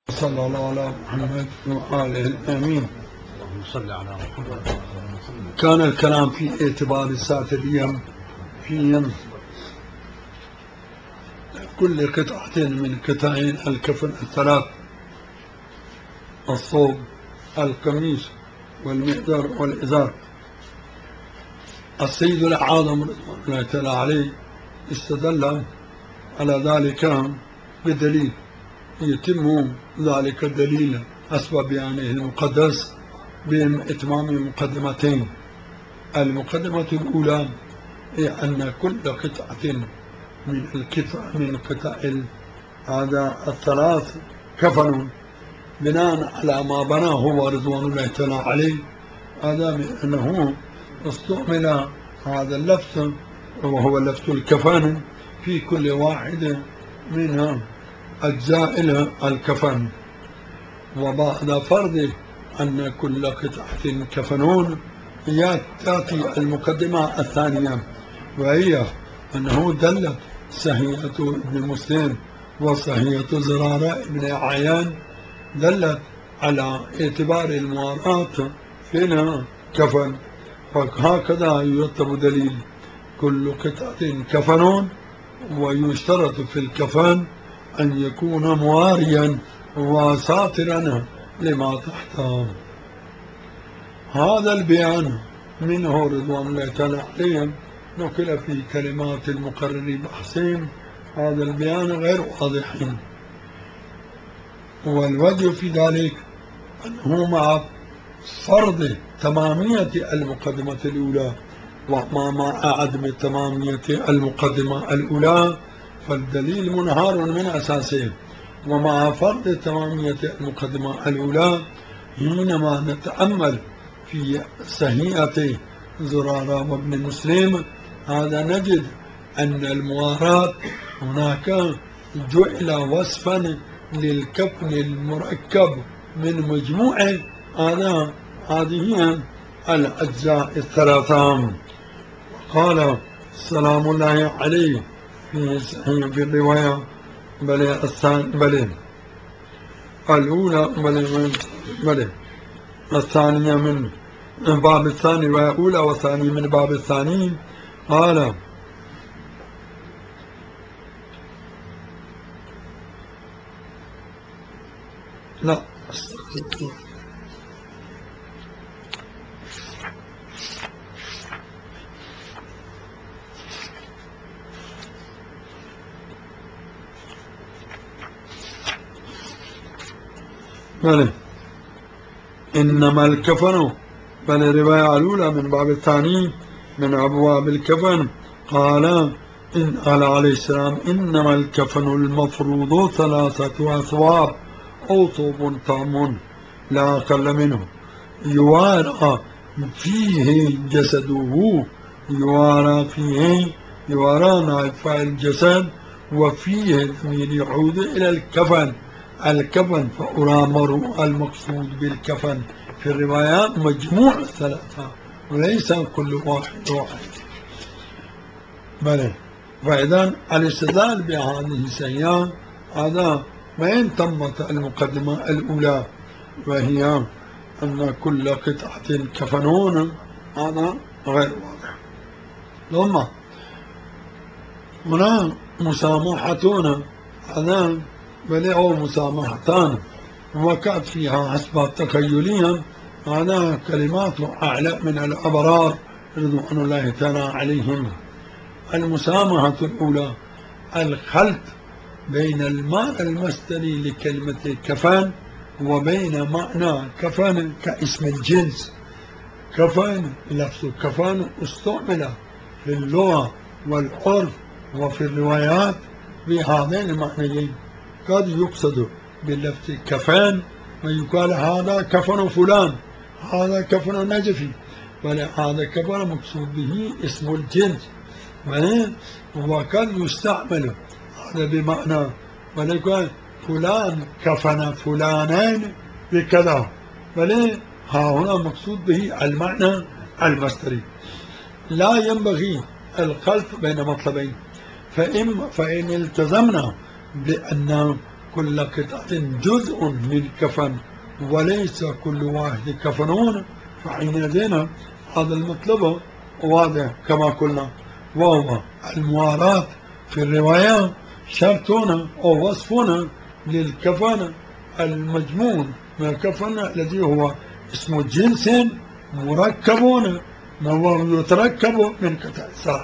صلى الله على محمد وآله الآمين. اللهم صل على محمد. كان الكلام في اعتبار الساترية في كل قطعة من قطعين الكفن الثلاث: الصوب، القميص، والمئزر والإزار. السيد الأعظم رضوان الله تعالى عليه استدل على ذلك بدليل يتم ذلك الدليل حسب بيانه المقدس بإتمام مقدمتين. المقدمة الأولى هي أن كل قطعة من قطع هذا الثلاث كفن بناء على ما بناه هو رضوان الله تعالى عليه، هذا أنه استعمل هذا اللفظ وهو لفظ الكفن في كل واحد من أجزاء الكفن. وبعد فرض أن كل قطعة كفنون تأتي المقدمة الثانية، وهي أنه دلت صحيحة ابن مسلم وصحيحة زرارة ابن عيان دلت على اعتبار المواراة في الكفن، فهكذا يرتب دليل كل قطعة كفنون، ويشترط في الكفن أن يكون مواريا وساترا لما تحته. هذا البيان منه رضوان الله تعالى عليهم نقل في كلمات المقرر بحسين. هذا البيان غير واضح، والوجه في ذلك أنه مع فرض تمامية المقدمة الأولى ومع عدم تمامية المقدمة الأولى فالدليل منهار من أساسه. ومع فرض تمامية المقدمة الأولى حينما نتأمل في صحيحة زرارة وابن مسلم هذا نجد أن المواراة هناك جعل وصفا للكفن المركب من مجموع هذه الأجزاء الثلاثة. قال سلام الله عليه في الرواية الثانية من باب الثاني، رواية أولى والثانية من باب الثاني. قال لا إنما الكفن الرواية الأولى من باب الثاني من أبواب الكفن. قال عليه السلام: إنما الكفن المفروض 3 أثواب أو ثوب تام لا أقل منه يوارى فيه جسده، يوارى نائب الجسد، وفيه ضمير يعود إلى الكفن فأرامر المقصود بالكفن في الروايات مجموع الثلاثة وليس كل واحد. فإذا الاستدلال بهذه السيئة هذا ما تمت المقدمة الأولى، وهي أن كل قطعة كفنون، هذا غير واضح. ثم هنا مسامحتون، هذا أو مسامحتان وقعت فيها حسب تخيلهم هذا كلمات أعلى من الأبرار رضوان الله تعالى عليهم. المسامحة الأولى الخلط بين المعنى المصدري لكلمة كفن وبين معنى كفن كاسم الجنس. كفن، لفظ كفن استعمل في اللغة والعرف وفي الروايات بهذين المعنيين. قد يقصد باللفظ كفن ويقال هذا كفن فلان، هذا كفن نجفي، بل هذا كفن مقصود به اسم الجنس. وقد يستعمل هذا بمعنى ولكن فلان كفن فلانين بكذا، بل هنا مقصود به المعنى المصدري. لا ينبغي الخلط بين مطلبين، فإن التزمنا بأن كل قطعة جزء من كفن وليس كل واحد كفنون، فحينئذ هذا المطلب واضح كما قلنا، وهو المواراة في الرواية شرطنا أو وصفنا للكفن المجموع من الكفن الذي هو اسم جنس مركب يتركب من قطع ساعة.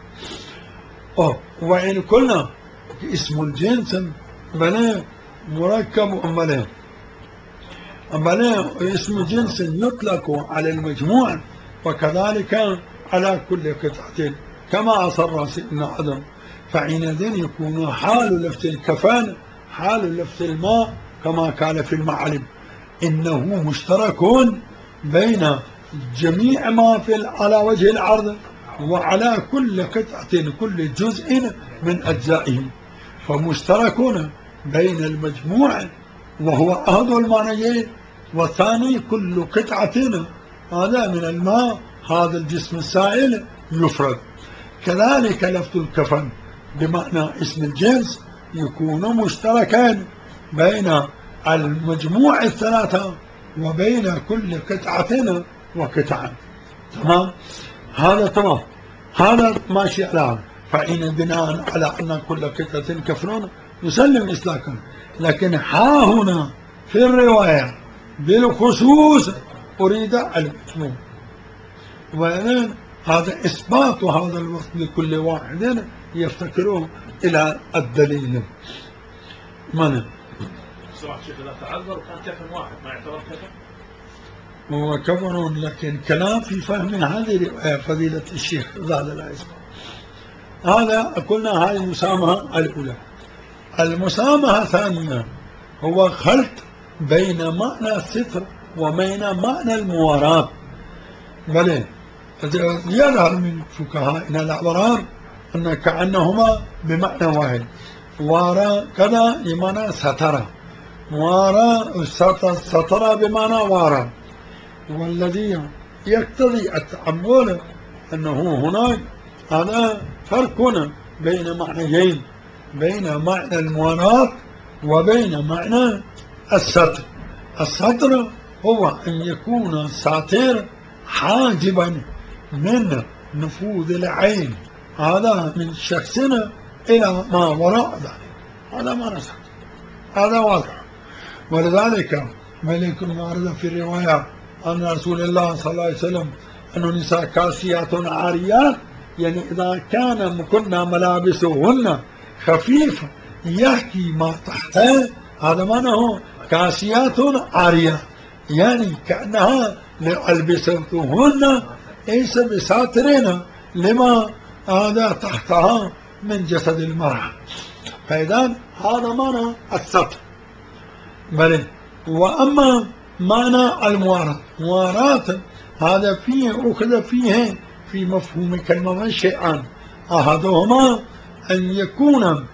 وإن قلنا اسم الجنس بلا مركب بلا اسم جنس يطلق على المجموع وكذلك على كل قطعة كما أصر سيدنا آدم، فحينئذ يكون حال لفظ الكفن حال لفظ الماء كما قال في المعلم إنه مشترك بين جميع ما على وجه الأرض وعلى كل قطعة كل جزء من أجزائه، فمشتركون بين المجموع وهو أحد المعنيين، والثاني كل قطعة هذا من الماء هذا الجسم السائل يفرد. كذلك لفظ الكفن بمعنى اسم الجنس يكون مشتركان بين المجموع الثلاثة وبين كل قطعة وقطعة. تمام؟ هذا تمام، هذا ماشي على، فإن بناء على أن كل قطعة كفنون يسلم إسلاكا، لكن ها هنا في الرواية بالخصوص أريد المجموع، وإذن هذا إثبات هذا الوصف لكل واحد يفتكره إلى الدليل. من شيخ إذا تعذر كان كفن واحد ما يعتبر كفن؟ هو كفن، لكن كلام في فهم هذه الرواية فضيلة الشيخ زاد العز. هذا قلنا هذه المسامحة الأولى. المسامحة الثانية هو خلط بين معنى الستر وبين معنى المواراة. بل يظهر من فقهائنا الأبرار أن كأنهما بمعنى واحد. وارى كذا بمعنى سترة، وارى سترة بمعنى وارى، والذي يقتضي التأمل أنه هناك هذا فرق بين معنيين، بين معنى المواراة وبين معنى الستر. الستر هو أن يكون الساتر حاجبا من نفوذ العين هذا من شخصنا إلى ما وراء ذلك، هذا ما نسأل، هذا واضح. ولذلك ملك ورد في الرواية أن رسول الله صلى الله عليه وسلم أن النساء كاسيات عاريات، يعني إذا كنا ملابسهن خفيفة يحكي ما تحته، هذا معناه كاسيات عاريات، يعني كأنها ألبستهن ليس بساترين لما هذا تحتها من جسد المرأة، فإذا هذا معنى الستر. بل وأما معنى المواراة، مواراة هذا فيه أخذ فيه في مفهوم كلمة شيئان، أحدهما أن يكون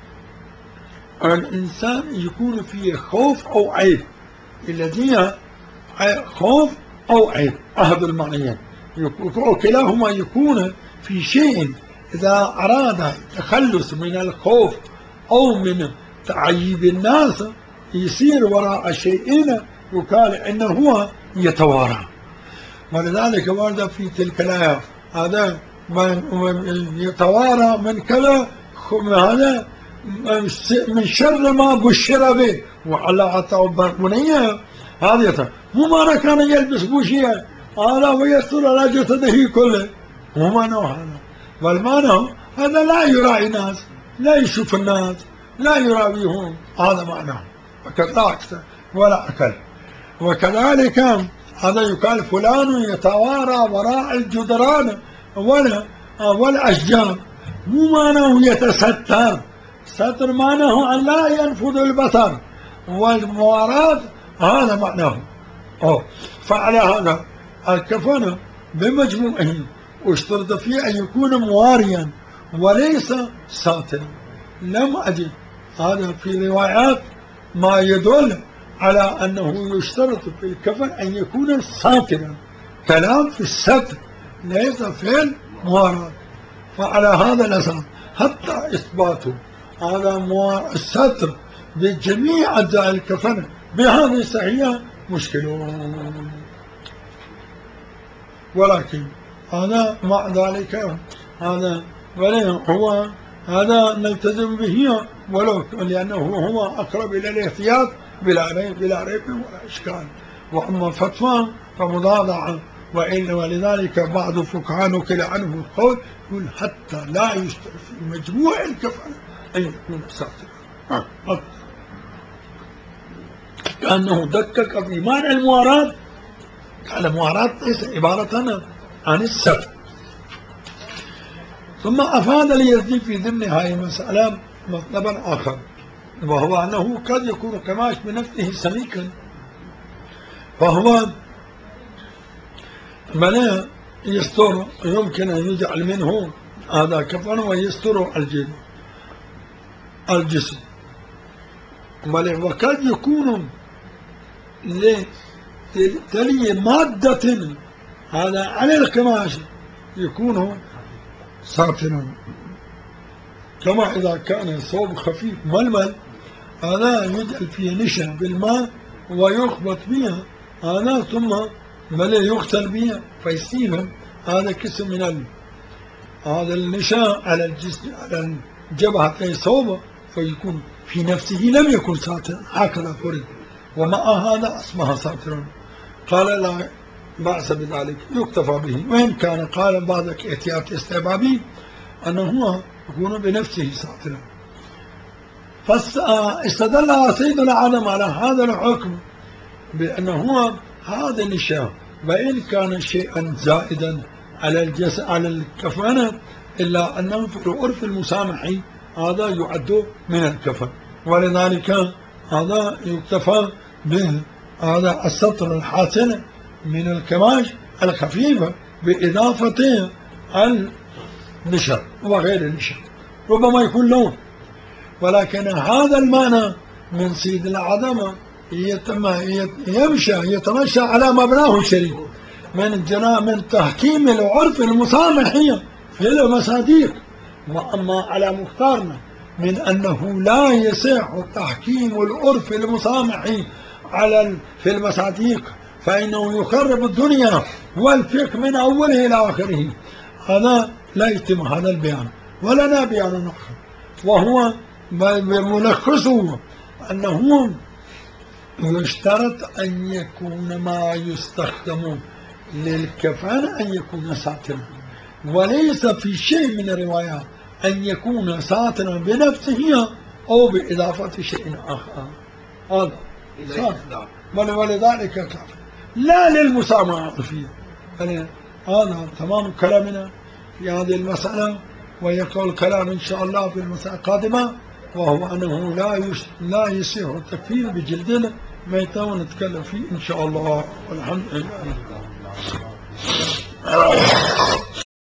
الإنسان يكون فيه خوف أو عيب، الذي خوف أو عيب أحد المعنيين، وكلاهما يكون في شيء إذا أراد التخلص من الخوف أو من تعيب الناس يسير وراء شيئين يقال إنه هو يتوارى. ولذلك ورد في تلك الآية هذا يتوارى من كذا، هذا من شر ما بشر به، وعلى عطاء بنيه هذا مو معنى كان يلبس بوشية هذا ويستر على جسده كله، مو معنى هذا، بل معنى هذا لا يراعي الناس، لا يشوف الناس، لا يراويهم، هذا معناه، وكذا ولا أكل. وكذلك هذا يقال فلان يتوارى وراء الجدران والأشجار، مو معناه يتستر، ستر معناه أن لا ينفذ البصر، والمواراة هذا معناه. فعلى هذا الكفن بمجموعه اشترط فيه أن يكون مواريا وليس ساترا. لم أجد هذا في روايات ما يدل على أنه يشترط في الكفن أن يكون ساترا، كلام في الستر ليس في المواراة. فعلى هذا الأساس حتى إثباته هذا الستر بجميع أجزاء الكفن بهذه الصحية مشكل. ولكن هذا مع ذلك هذا هو هذا نلتزم به ولو لأنه هو أقرب إلى الاحتياط بلا ريب ولا إشكال. وأما فتوى فمضاضعة، ولذلك بعض الفقهاء نقل عنه القول يقول حتى لا يشترط في مجموع الكفن أن يكون ساترا، كأنه دقق في معنى المواراة. المواراة ليس عبارة عن الستر. ثم أفاد اليزدي في ضمن هذه المسألة مطلبا آخر، وهو أنه قد يكون كماش بنفسه سميكا، فهو من يستر يمكن أن يجعل منه هذا كفن ويستر الجسم، وقد يكون لتلي مادة هذا على القماش يكون ساتنا، كما إذا كان ثوب خفيف ململ هذا يجعل فيه نشا بالماء ويخبط بها هذا ثم يغسل بها فيصير هذا قسم من هذا النشا على الجسم على جبهة الثوب فيكون في نفسه لم يكن ساترا، هكذا فرض، ومع هذا أصبح ساترا. قال لا بأس بذلك يكتفى به، وإن كان قال بعض احتياط استحبابي أنه هو يكون بنفسه ساترا. فاستدل سيدنا عدم على هذا الحكم بأنه هو هذا النشاء وإن كان شيئا زائدا على الجسد على الكفن إلا أنه في العرف المسامحي هذا يعد من الكفن، ولذلك هذا يكتفى به هذا السطر الحسن من الكماش الخفيفة بإضافة النشا وغير النشا، ربما يكون لون، ولكن هذا المعنى من سيد العدم يتمشى على مبناه الشريف من تحكيم العرف المسامحي في المصاديق. وأما على مختارنا من أنه لا يصح تحكيم العرف المسامحي في المصاديق فإنه يخرب الدنيا والفقه من أوله إلى آخره، هذا لا يتم هذا البيان. ولنا بيان آخر وهو ملخصه أنه يشترط أن يكون ما يستخدم للكفن أن يكون ساترا، وليس في شيء من الروايات أن يكون ساترا بنفسه أو بإضافة شيء آخر، هذا ساتر. ولذلك كافر لا للمسامحة فيه. هذا تمام كلامنا في هذه المسألة، ويقول الكلام إن شاء الله في المسألة القادمة، وهو أنه لا يصح التكفير بجلد ميتا، ونتكلم فيه إن شاء الله. والحمد لله.